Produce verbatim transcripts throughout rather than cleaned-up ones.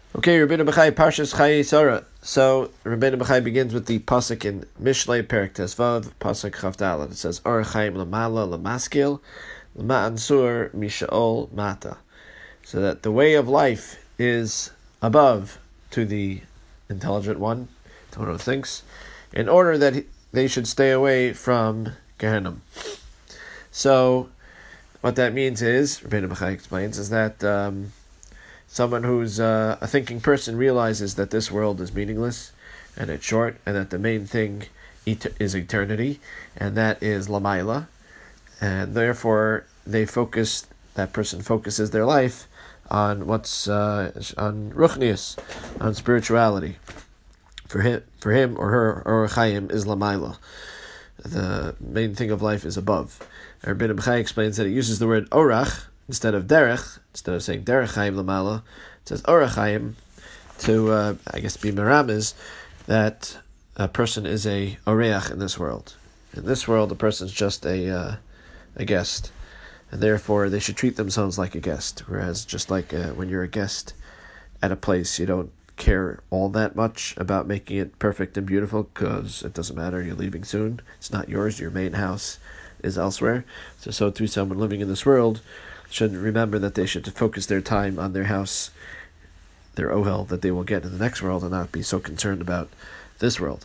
Okay, Rabbeinu Bechai, Parshas Chayei Sarah. So, Rabbeinu Bechai begins with the pasuk in Mishlei Perek Tesvav, pasuk Chav Daled. It says, Or Chaim Lamala Lamaskil, Lama'ansur Mishaol Mata. So that the way of life is above to the intelligent one, to one who thinks, in order that he, they should stay away from Gehenna. So, what that means is, Rabbeinu Bechai explains, is that um, someone who's uh, a thinking person realizes that this world is meaningless and it's short, and that the main thing et- is eternity, and that is Lamaila, and therefore they focus. That person focuses their life on what's uh, on Ruchnius, on spirituality. For him, for him or her, or Chaim is Lamaila. The main thing of life is above. Rabbeinu Bechai explains that it uses the word Orach instead of Derech, instead of saying Derech Chaim Lamala, it says Orach Chaim to, uh, I guess, be Meramis, that a person is a Oreach in this world. In this world, a person's just a uh, a guest, and therefore they should treat themselves like a guest. Whereas, just like uh, when you're a guest at a place, you don't care all that much about making it perfect and beautiful, because it doesn't matter, you're leaving soon. It's not yours, your main house is elsewhere. So, so too, someone living in this world should remember that they should focus their time on their house, their ohel that they will get in the next world, and not be so concerned about this world.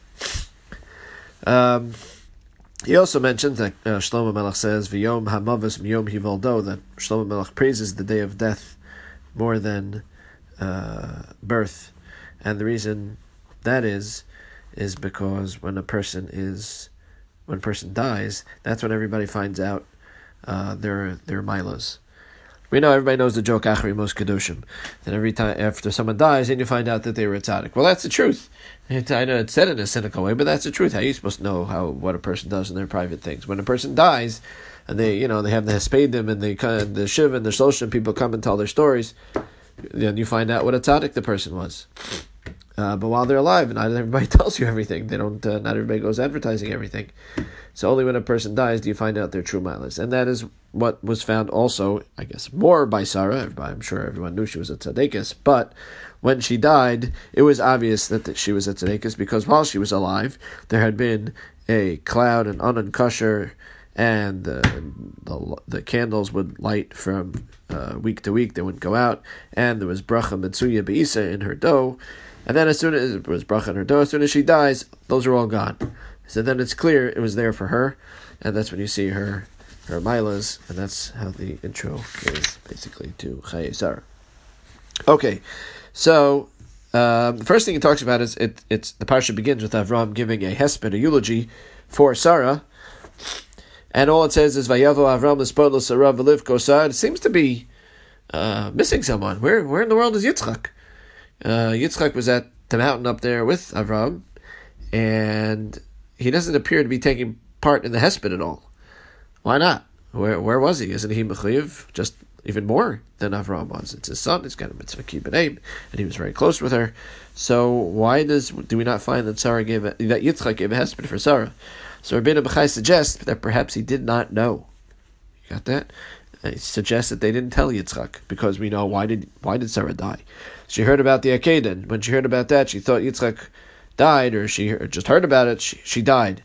Um, he also mentions that uh, Shlomo Melech says, "V'yom hamavos miyom hivaldo," that Shlomo Melech praises the day of death more than uh, birth, and the reason that is is because when a person is when a person dies, that's when everybody finds out uh, their their milos. We know, everybody knows the joke, Achri Mos Kedoshim, that every time after someone dies, then you find out that they were a tzaddik. Well, that's the truth. It, I know it's said in a cynical way, but that's the truth. How are you supposed to know how what a person does in their private things? When a person dies, and they, you know, they have the hespedim and they the shiv and the shloshim, people come and tell their stories, then you find out what a tzaddik the person was. Uh, but while they're alive, not everybody tells you everything. They don't. Uh, not everybody goes advertising everything. So only when a person dies do you find out their true milas, and that is what was found also, I guess, more by Sarah. I'm sure everyone knew she was a tzaddikus, but when she died, it was obvious that she was a tzaddikus, because while she was alive, there had been a cloud and anan kasher, and uh, the the candles would light from uh, week to week; they wouldn't go out, and there was bracha mitzuya beisa in her dough. And then as soon as it was bracha in her dough, as soon as she dies, those are all gone. So then it's clear it was there for her, and that's when you see her her milas, and that's how the intro is basically to Chayei Sarah. Okay, so um, the first thing he talks about is it. It's the parsha begins with Avram giving a hesped, a eulogy for Sarah, and all it says is Vayavo Avram l'spod l'Sarah v'livko Sarah. It seems to be uh, missing someone. Where where in the world is Yitzchak? Uh, Yitzchak was at the mountain up there with Avram, and he doesn't appear to be taking part in the hesped at all. Why not? Where where was he? Isn't he mechuyev just even more than Avram was? It's his son. He's got a mitzvah kibbutz, and he was very close with her. So why does do we not find that Sarah gave a, that Yitzchak gave a hesped for Sarah? So Rabbeinu Bechai suggests that perhaps he did not know. You got that? He suggests that they didn't tell Yitzchak, because we know why did why did Sarah die? She heard about the Akedah. When she heard about that, she thought Yitzchak died, or she just heard about it. She, she died.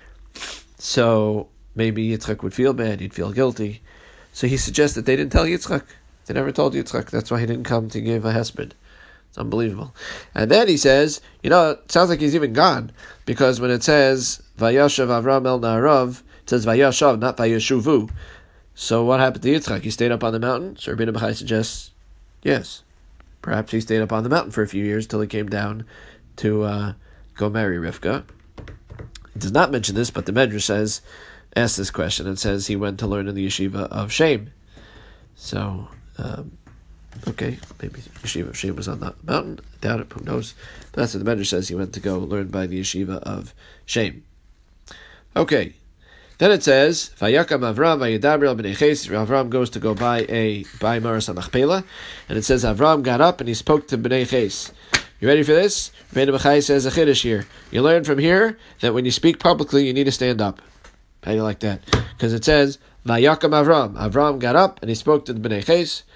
So maybe Yitzchak would feel bad. He'd feel guilty. So he suggests that they didn't tell Yitzchak. They never told Yitzchak. That's why he didn't come to give a hesped. It's unbelievable. And then he says, you know, it sounds like he's even gone, because when it says Vayashav Avram el Na'arav, it says Vayashav, not Vayashuvu. So what happened to Yitzchak? He stayed up on the mountain? So Rabbeinu Bechai suggests, yes. Perhaps he stayed up on the mountain for a few years till he came down to uh, go marry Rivka. He does not mention this, but the Medrash says, asks this question, and says he went to learn in the yeshiva of Shem. So, um, okay, maybe yeshiva of Shem was on the mountain. I doubt it, who knows. But that's what the Medrash says, he went to go learn by the yeshiva of Shem. Okay. Then it says, Vayakam Avram Vayadaber el bnei Ches. Avram goes to go buy a buy Maras HaMachpelah, and it says Avram got up and he spoke to bnei Ches. You ready for this? Rabbeinu Bechai says a chiddush here. You learn from here that when you speak publicly, you need to stand up. How do you like that? Because it says Vayakam Avram. Avram got up and he spoke to the bnei Ches.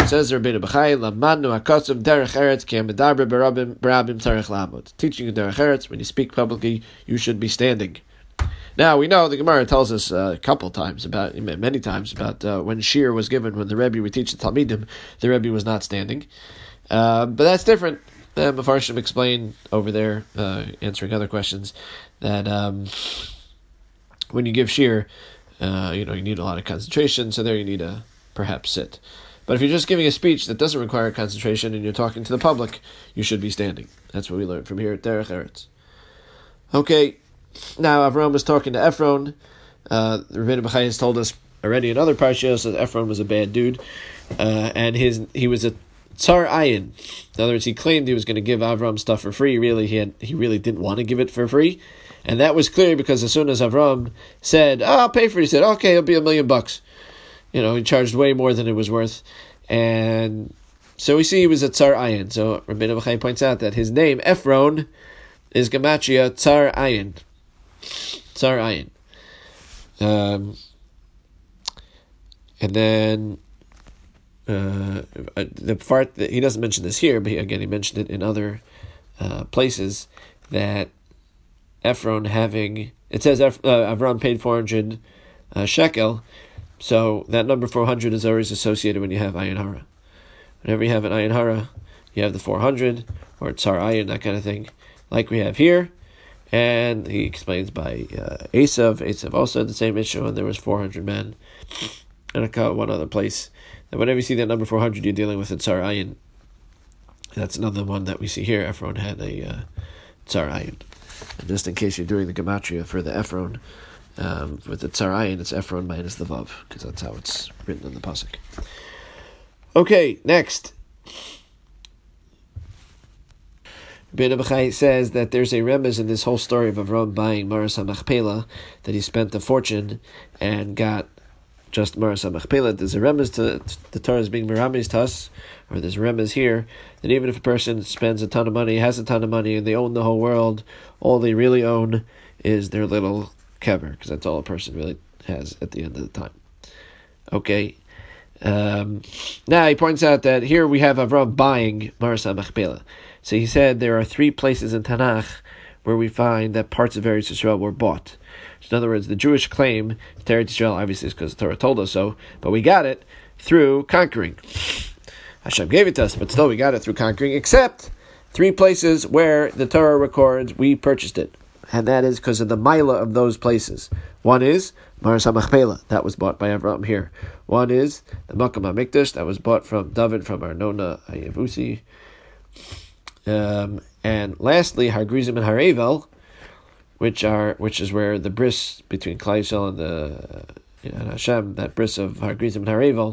Says Rabbeinu Bechai, Lamadnu HaKosov Derech Eretz Ki HaMedaber Barabim Barabim Tzarech Lamud. Teaching you Derech Eretz, when you speak publicly, you should be standing. Now, we know the Gemara tells us uh, a couple times, about many times, about uh, when Shir was given, when the Rebbe would teach the Talmidim, the Rebbe was not standing. Uh, but that's different. The Mefarshim explain over there, uh, answering other questions, that um, when you give Shir, uh, you know, you need a lot of concentration, so there you need to perhaps sit. But if you're just giving a speech that doesn't require concentration and you're talking to the public, you should be standing. That's what we learned from here at Derech Eretz. Okay, now Avram was talking to Ephron. Uh, Rabbeinu Bechai has told us already in other parshas that Ephron was a bad dude, uh, and his he was a tsar ayin. In other words, he claimed he was going to give Avram stuff for free. Really, he had he really didn't want to give it for free. And that was clear because as soon as Avram said, oh, I'll pay for it, he said, okay, it'll be a million bucks. You know, he charged way more than it was worth. And so we see he was a Tsar Ayin. So Rabbeinu Bechai points out that his name, Ephron, is Gematria Tsar Ayin. Tsar Ayin. Um, and then uh, the part that he doesn't mention this here, but he, again, he mentioned it in other uh, places, that Ephron having, it says uh, Avram paid four hundred uh, shekel, so that number four hundred is always associated when you have Ayin Hara. Whenever you have an Ayin Hara, you have the four hundred, or Tsar Ayin, that kind of thing, like we have here. And he explains by uh, Esav, Esav also had the same issue, and there was four hundred men. And I one other place, that whenever you see that number four hundred, you're dealing with a Tsar Ayin. That's another one that we see here. Ephron had a uh, Tsar Ayin. And just in case you're doing the gematria for the Ephron, um, with the Tsar Ayin, it's Ephron minus the Vav, because that's how it's written in the pasuk. Okay, next. Rabbeinu Bechai says that there's a remez in this whole story of Avram buying Maras HaMachpelah, that he spent a fortune and got just Maras HaMachpelah. There's a remez to the Torah is being meramis to us, or there's a remez here, that even if a person spends a ton of money, has a ton of money, and they own the whole world, all they really own is their little kever, because that's all a person really has at the end of the time. Okay. Um, now he points out that here we have Avram buying Maras HaMachpelah. So he said there are three places in Tanakh where we find that parts of Eretz Yisrael were bought. So in other words, the Jewish claim to Eretz Yisrael, obviously is because the Torah told us so, but we got it through conquering. Hashem gave it to us, but still we got it through conquering, except three places where the Torah records we purchased it. And that is because of the Maila of those places. One is Maras HaMachpelah, that was bought by Avram here. One is the Makam HaMikdash, that was bought from David, from Arnona Hayevusi. Um, and lastly, Har Grizim and Har Evel, which are which is where the bris between Klal Yisrael and the you know, and Hashem, that bris of Har Grizim and Har Evel,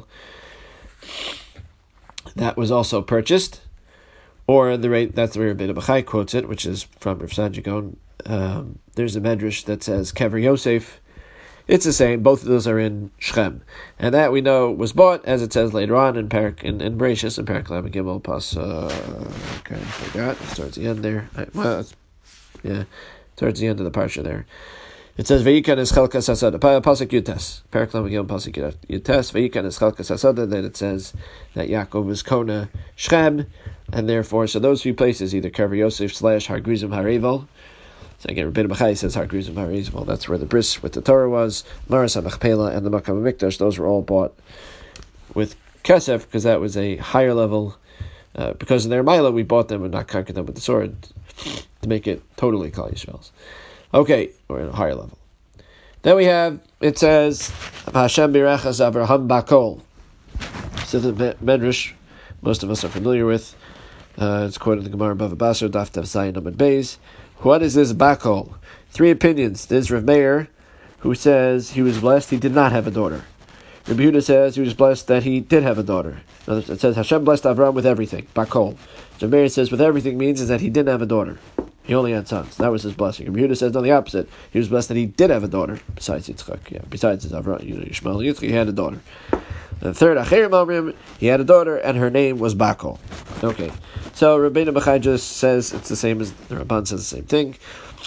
that was also purchased, or the rate that's the way Rabbeinu Bechai quotes it, which is from Rav Saadia Gaon. Um, there's a medrash that says Kever Yosef. It's the same. Both of those are in Shechem, and that we know was bought, as it says later on in Parak in, in Bereshis in Parak Lamed Gimel Pas. Uh, okay, I forgot. It's towards the end there. I, well, it's, yeah, towards the end of the parsha there. It says Vayikon is Chelkas Hasada. Pasuk Yutes. Parak Lamed Gimel Pasuk Yutes. Vayikon is Chelkas Hasada. Then it says that Yaakov was Kona Shechem, and therefore, so those few places, either Kever Yosef slash Har Grizim Har Evel. So again, Rabbeinu Bechai says Har Grizim Har Evel. That's where the bris with the Torah was. Maras HaMachpelah and the Makam HaMikdash, those were all bought with kesef, because that was a higher level. Uh, because in their Maila, we bought them and not conquered them with the sword to make it totally Klal Yisrael's. Okay, we're at a higher level. Then we have, it says, Hashem Birachas Avraham Bakol. So the Medrash, most of us are familiar with. Uh, it's quoted in the Gemara Bava Basra, Daf Tav Zayin Amud Beis. What is this Bakol? Three opinions. There's Rav Meir, who says he was blessed he did not have a daughter. Rabbi Yehuda says he was blessed that he did have a daughter. It says Hashem blessed Avram with everything. Bakol. Rav Meir says with everything means is that he didn't have a daughter. He only had sons. That was his blessing. Rabbi Yehuda says no, the opposite. He was blessed that he did have a daughter. Besides Yitzchak, yeah. Besides his Avram, you know, Yishmael Yitzchak, he had a daughter. The third Acherim Amrim, he had a daughter, and her name was Bakol. Okay, so Rabbeinu Bechai just says it's the same as the Ramban says the same thing.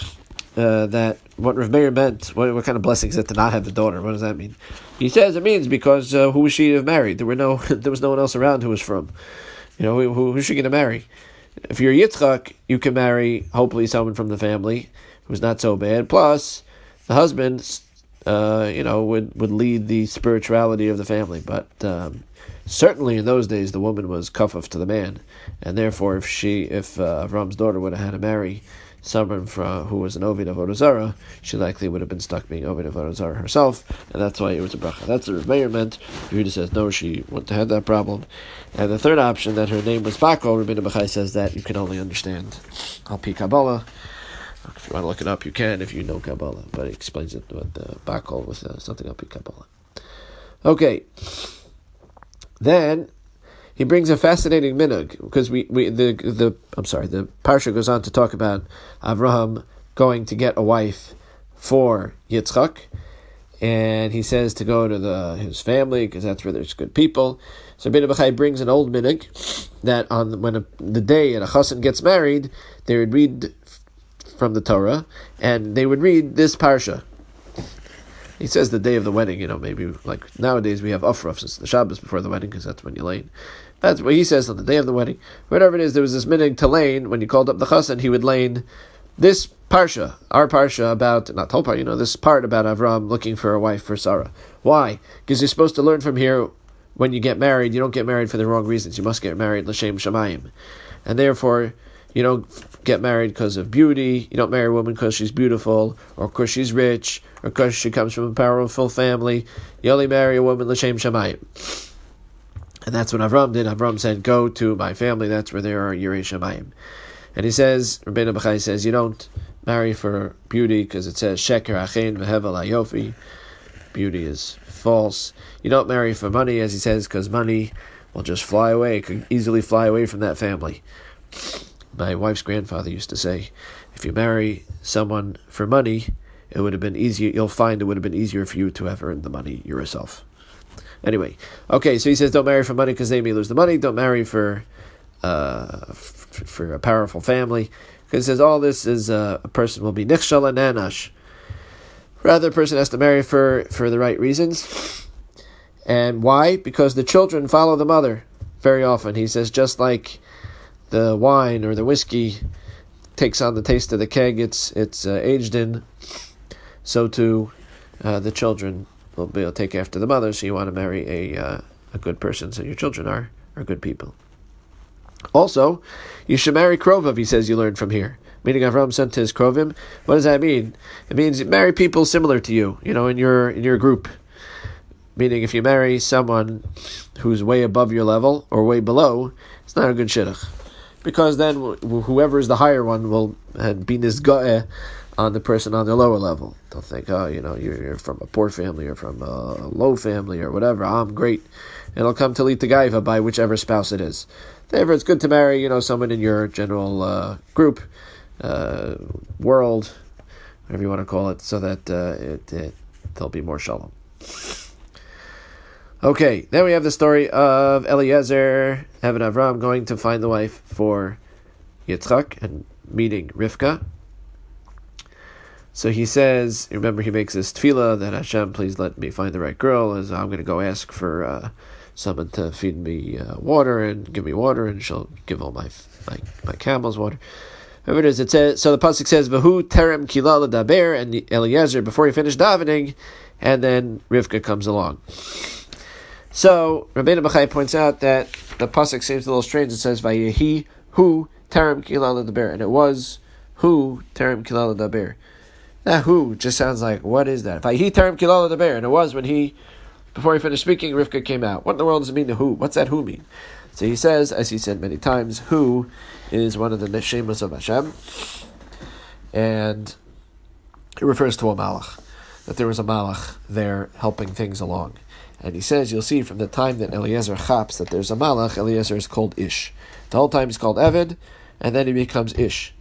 uh, that what Rav Meir meant, what, what kind of blessing is it to not have the daughter? What does that mean? He says it means because uh, who was she to have married? There were no, there was no one else around who was from. You know, who, who, who's she going to marry? If you're Yitzchak, you can marry hopefully someone from the family who's not so bad. Plus, the husband, uh, you know, would, would lead the spirituality of the family. But um, certainly in those days, the woman was kafaf to the man, and therefore, if she, if uh, Avram's daughter would have had to marry someone from, who was an Ovid of Avodah Zarah, she likely would have been stuck being Ovid of Avodah Zarah herself, and that's why it was a bracha. That's what Rav Meir meant. Yehuda says no, she wouldn't have had that problem. And the third option, that her name was Bakol, Rabbeinu Bachai says that you can only understand Al Pi Kabbalah. If you want to look it up, you can if you know Kabbalah, but he explains it with uh, Bakol with uh, something Al Pi Kabbalah. Okay, then he brings a fascinating minhag, because we, we the the I'm sorry the parsha goes on to talk about Avraham going to get a wife for Yitzchak, and he says to go to the his family because that's where there's good people. So Rabbeinu Bachai brings an old minhag that on when a, the day that a chassan gets married, they would read from the Torah, and they would read this parsha. He says the day of the wedding, you know, maybe like nowadays we have Afraf, since the Shabbos before the wedding, because that's when you lane. That's what he says on the day of the wedding. Whatever it is, there was this minhag to lane, when you called up the chassan, he would lane this parsha, our parsha about, not whole part, you know, this part about Avram looking for a wife for Sarah. Why? Because you're supposed to learn from here, when you get married, you don't get married for the wrong reasons. You must get married l'shem shamayim. And therefore, you don't get married because of beauty. You don't marry a woman because she's beautiful, or because she's rich, or because she comes from a powerful family. You only marry a woman l'shem shamayim. And that's what Avram did. Avram said, go to my family, that's where there are Yirei Shamayim. And he says, Rabbeinu Bachai says, you don't marry for beauty, because it says, Sheker Achein V'Hevel Ayofi. Beauty is false. You don't marry for money, as he says, because money will just fly away. It could easily fly away from that family. My wife's grandfather used to say, if you marry someone for money, it would have been easier, you'll find it would have been easier for you to have earned the money yourself. Anyway, okay, so he says don't marry for money because they may lose the money. Don't marry for uh, f- for a powerful family, because it says all this is uh, a person will be nichshal and nanash. Rather, a person has to marry for, for the right reasons. And why? Because the children follow the mother very often. He says just like the wine or the whiskey takes on the taste of the keg it's it's uh, aged in, so too uh, the children will be able to take after the mother. So you want to marry a uh, a good person, so your children are, are good people. Also, you should marry Krovav, he says you learn from here. Meaning Avram sent to his Krovim. What does that mean? It means you marry people similar to you, you know, in your in your group. Meaning if you marry someone who's way above your level or way below, it's not a good shidduch. Because then wh- whoever is the higher one will uh, be nisga'eh on the person on the lower level. They'll think, oh, you know, you're, you're from a poor family or from a low family or whatever. I'm great. It'll come to lead to gaiva by whichever spouse it is. Therefore, it's good to marry, you know, someone in your general uh, group, uh, world, whatever you want to call it, so that uh, it, it there'll be more shalom. Okay, then we have the story of Eliezer, Evan Avram, going to find the wife for Yitzchak and meeting Rivka. So he says, remember he makes this tefillah that Hashem, please let me find the right girl, as I'm going to go ask for uh, someone to feed me uh, water and give me water, and she'll give all my my, my camels water. Whatever it is, it says, so the pasuk says, Vahu terem kilala daber, and Eliezer, before he finished davening, and then Rivka comes along. So Rabbeinu Bachai points out that the pasuk seems a little strange. It says Vayehi hu terem kilala daber, and it was hu terem kilala daber. That hu just sounds like, what is that? Vayehi terem kilala daber, and it was when he, before he finished speaking, Rivka came out. What in the world does it mean, the hu? What's that hu mean? So he says, as he said many times, hu is one of the neshemas of Hashem, and it refers to a malach, that there was a malach there helping things along. And he says, you'll see from the time that Eliezer chaps that there's a malach, Eliezer is called Ish. The whole time he's called Eved, and then he becomes Ish.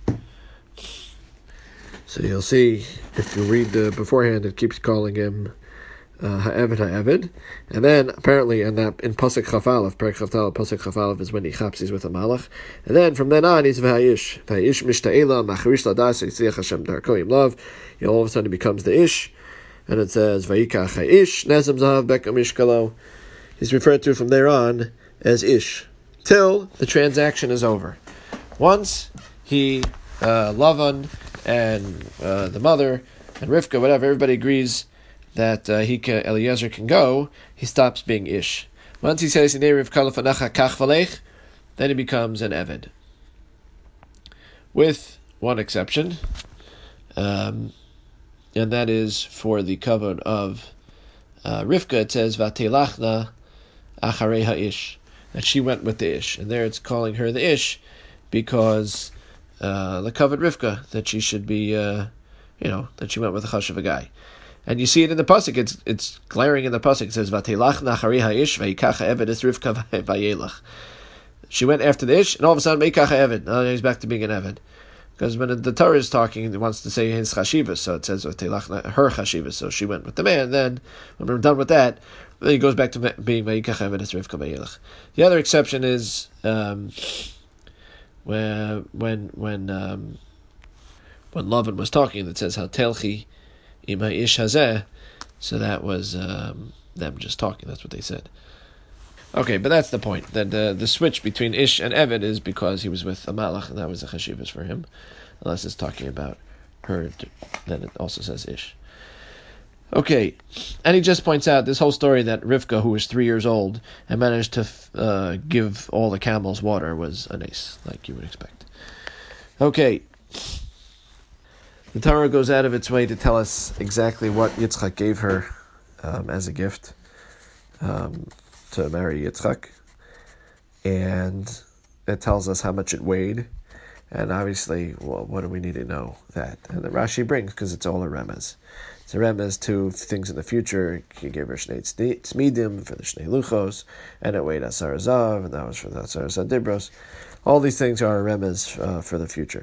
So you'll see, if you read the beforehand, it keeps calling him uh, ha'eved ha'eved, and then apparently in that in pasuk chaf aleph, perek chaf aleph, pasuk chaf aleph is when he chapsis with a malach, and then from then on he's v'ha'ish, v'ha'ish mishta'ela machrish ladas yitzliach Hashem darko yim love. He all of a sudden becomes the ish, and it says vayikach ha'ish nezem zahav bekam mishkalo. He's referred to from there on as ish till the transaction is over. Once he uh, Lavan and uh, the mother and Rivka, whatever, everybody agrees that uh, he can, Eliezer can go, he stops being ish. Once he says then he becomes an eved. With one exception, um, and that is for the kavod of uh, Rivka. It says vatelachna acharei ha'ish, that she went with the ish, and there it's calling her the ish because uh, the kavod Rivka, that she should be, uh, you know, that she went with a chashuv a guy. And you see it in the pasuk. It's it's glaring in the pasuk. It says vatelachna acharei ha'ish vayikacha eved es Rivka vayelach. She went after the ish, and all of a sudden vayikacha eved. Now he's back to being an eved. Because when the Torah is talking, it wants to say his chashivas, so it says her chashivas. So she went with the man. Then when we're done with that, then he goes back to being vayikacha eved es Rivka vayelach. The other exception is um, when when when um, when Lavan was talking, that says hatelchi im ha'ish hazeh. So that was um, them just talking. That's what they said. Okay, but that's the point. That uh, the switch between ish and eved is because he was with a malach, and that was a chashivas for him. Unless it's talking about her, then it also says ish. Okay, and he just points out this whole story that Rivka, who was three years old and managed to uh, give all the camels water, was an ace, like you would expect. Okay, the Torah goes out of its way to tell us exactly what Yitzchak gave her um, as a gift um, to marry Yitzchak, and it tells us how much it weighed. And obviously, well, what do we need to know that? And the Rashi brings, because it's all a remez. It's a remez to things in the future. He gave her Shnei Tzmidim for the Shnei Luchos, and it weighed Asar Zav, and that was for the Asar Zadibros. All these things are a remez uh, for the future.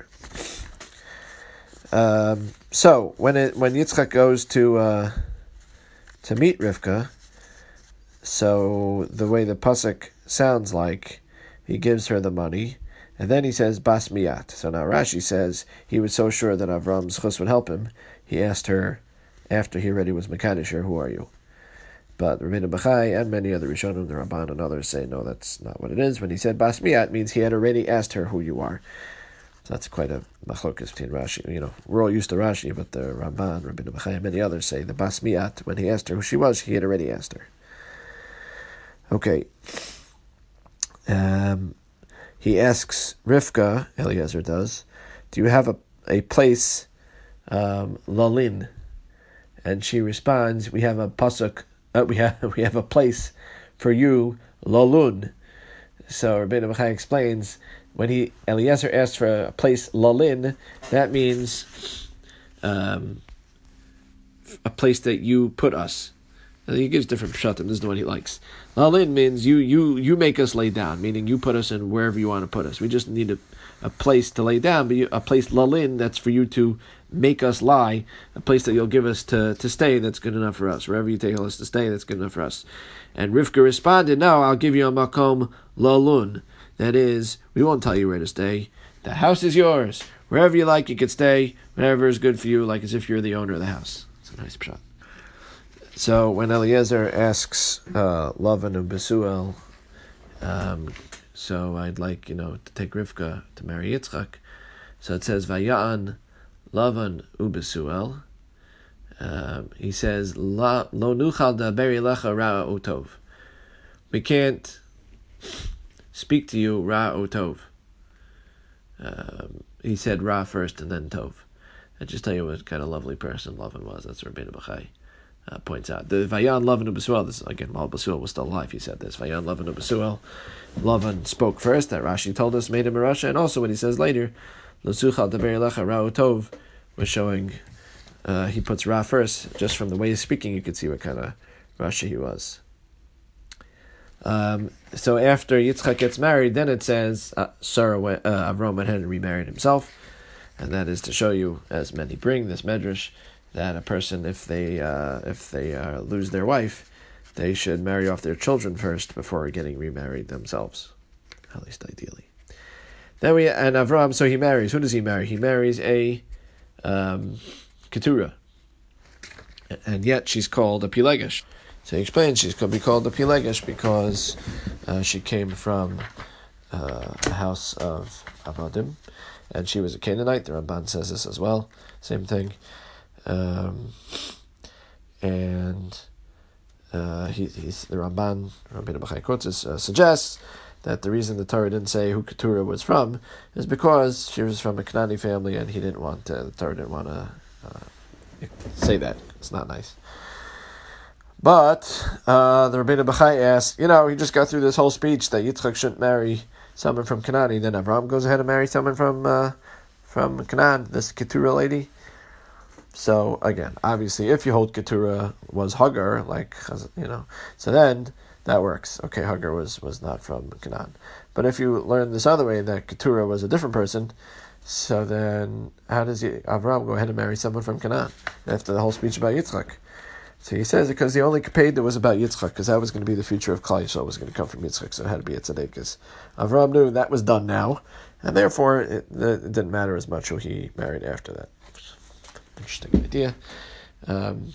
Um, so, when it when Yitzchak goes to uh, to meet Rivka, so the way the pasuk sounds like, he gives her the money, and then he says, Bas miyat. So now Rashi says, he was so sure that Avram's chus would help him, he asked her, after he already was Mekadosh her, who are you? But Rabbeinu Bachai and many other Rishonim, the Ramban and others say, no, that's not what it is. When he said Bas miyat, means he had already asked her who you are. So that's quite a machlokas between Rashi. You know, we're all used to Rashi, but the Ramban, Rabbeinu Bachai, and many others say the Bas miyat, when he asked her who she was, he had already asked her. Okay. Um... He asks Rivka, Eliezer does, do you have a, a place, um, lalin? And she responds, we have a pasuk, uh, we have we have a place for you, lalun. So Rabbeinu Bachai explains, when he Eliezer asks for a place lalin, that means um, a place that you put us. He gives different pshatim. This is the one he likes. Lalin means you you you make us lay down, meaning you put us in wherever you want to put us. We just need a, a place to lay down, but you, a place lalin, that's for you to make us lie, a place that you'll give us to, to stay, that's good enough for us. Wherever you take us to stay, that's good enough for us. And Rivka responded, no, I'll give you a makom lalun. That is, we won't tell you where to stay. The house is yours. Wherever you like, you can stay. Whatever is good for you, like as if you're the owner of the house. It's a nice pshat. So when Eliezer asks uh, Lavan and Besuel, um, so I'd like, you know, to take Rivka to marry Yitzchak. So it says, Vaya'an Lavan uBesuel. Um, he says, Lo nuchal daberi lecha ra'a utov. We can't speak to you ra' utov. Um, he said ra first and then tov. I just tell you what kind of lovely person Lavan was. That's Rabbeinu Bachai. Uh, points out the Vayan Lavan uBesuel. This again, while Besuel was still alive, he said this. Vayan Lavan uBesuel. Lavan spoke first. That Rashi told us made him a Rasha, and also what he says later, L'suchal Daberi Lecha Ra'u Tov, was showing uh, he puts Ra first. Just from the way he's speaking, you could see what kind of Rasha he was. Um, so after Yitzchak gets married, then it says uh, Sarah went, uh, Avram went ahead and remarried himself, and that is to show you, as many bring this medrash, that a person, if they uh, if they uh, lose their wife, they should marry off their children first before getting remarried themselves, at least ideally. Then we and Avram, so he marries. Who does he marry? He marries a um, Keturah, and yet she's called a Pilegesh. So he explains she's going to be called a Pilegesh because uh, she came from uh, the house of Avadim, and she was a Canaanite. The Ramban says this as well. Same thing. Um, and uh, he, he's, the Ramban, Rabbeinu Bachai Kotzes, uh, suggests that the reason the Torah didn't say who Keturah was from is because she was from a Canaanite family, and he didn't want to, the Torah didn't want to uh, say that. It's not nice. But uh, the Rabbeinu Bachai asks, you know, he just got through this whole speech that Yitzchak shouldn't marry someone from Canaan. Then Avram goes ahead and marries someone from uh, from Canaan, this Keturah lady. So again, obviously, if you hold Keturah was Hagar, like, you know, so then that works. Okay, Hagar was, was not from Canaan. But if you learn this other way, that Keturah was a different person, so then how does he, Avram go ahead and marry someone from Canaan after the whole speech about Yitzchak? So he says because the only Kapeda was about Yitzchak, because that was going to be the future of Klal Yisrael, was going to come from Yitzchak, so it had to be a tzaddik. Because Avram knew that was done now, and therefore it, it didn't matter as much who he married after that. Interesting idea. Um,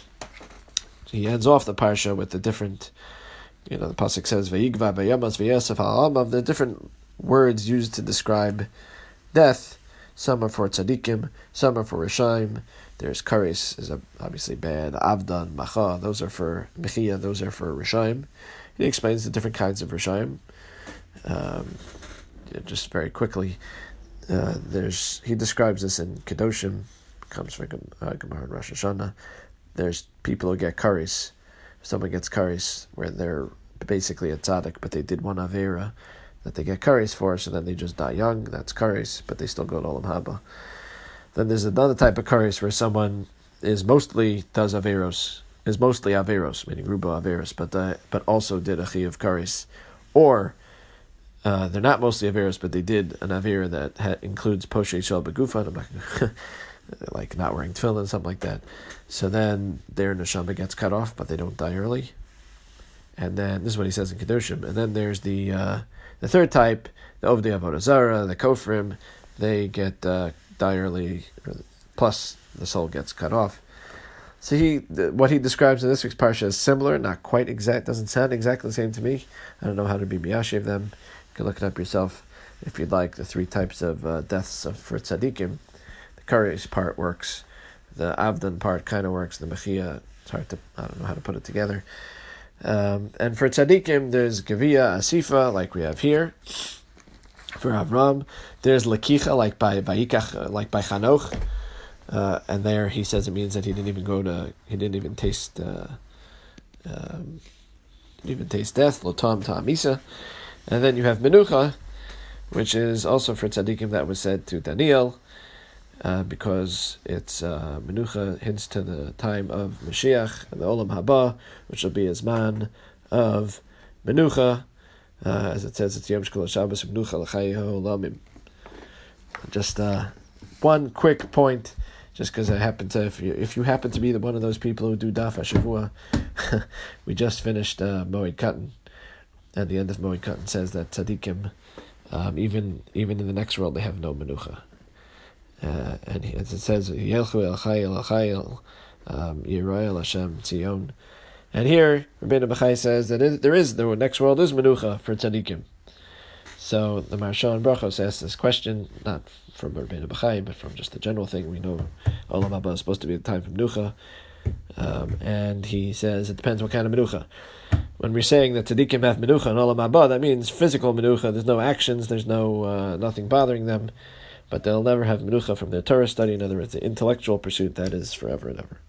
he ends off the parsha with the different, you know, the pasuk says Vayigva Bayamas Vayasef Ha'amav, the different words used to describe death. Some are for tzaddikim, some are for Rishaim. There's kares, is obviously bad. Avdan, macha, those are for mechia, those are for Rishaim. He explains the different kinds of Rishaim. Um, just very quickly, uh, there's he describes this in Kedoshim. Comes from uh, Gemara and Rosh Hashanah. There's people who get kares. Someone gets kares where they're basically a tzaddik, but they did one avera that they get kares for, so then they just die young. That's kares, but they still go to Olam Haba. Then there's another type of kares where someone is mostly does averos, is mostly averos, meaning rubo averos, but uh, but also did a chi of kares, or uh, they're not mostly averos, but they did an avera that ha- includes poshe shel begufa. Like not wearing tefillin, something like that. So then their neshama gets cut off, but they don't die early. And then this is what he says in Kedoshim. And then there's the uh, the third type, the Ovdei Avodah Zarah, the Kofrim. They get uh, die early, plus the soul gets cut off. So he, the, what he describes in this week's parsha is similar, not quite exact. Doesn't sound exactly the same to me. I don't know how to be miyashiv them. You can look it up yourself if you'd like. The three types of uh, deaths of, for tzaddikim. Kares part works, the Avdan part kind of works, the Mechia, it's hard to, I don't know how to put it together. Um, and for Tzadikim, there's Gevia, Asifa, like we have here. For Avram, there's Lakicha, like by Bayikach, like by Chanoch. Uh, and there he says it means that he didn't even go to, he didn't even taste, uh, um, didn't even taste death, Lotam Ta'amisa. And then you have Menucha, which is also for Tzadikim that was said to Daniel. Uh, because it's uh, Menucha hints to the time of Mashiach and the Olam Haba, which will be a Zman of Menucha, uh, as it says, it's Yom Shkol Shabbos Menucha L'chayeho Olamim. Just uh, one quick point, just because I happen to, if you if you happen to be the, one of those people who do Daf HaShavua, we just finished uh, Moed Katan, and the end of Moed Katan says that Tzadikim, um, even even in the next world, they have no Menucha. Uh, and he, as it says, Yelchu El Chayil El Chayil Yirayel Hashem Tzion. And here, Rabbeinu Bachai says that it, there is, the next world is Menucha for Tzadikim. So the Maharsha Brachos asks this question, not from Rabbeinu Bachai, but from just the general thing. We know Olam Haba is supposed to be the time for Menucha. Um, and he says it depends what kind of Menucha. When we're saying that Tzadikim have Menucha and Olam Haba, that means physical Menucha. There's no actions, there's no uh, nothing bothering them. But they'll never have Menucha from their Torah study. In other words, the intellectual pursuit, that is forever and ever.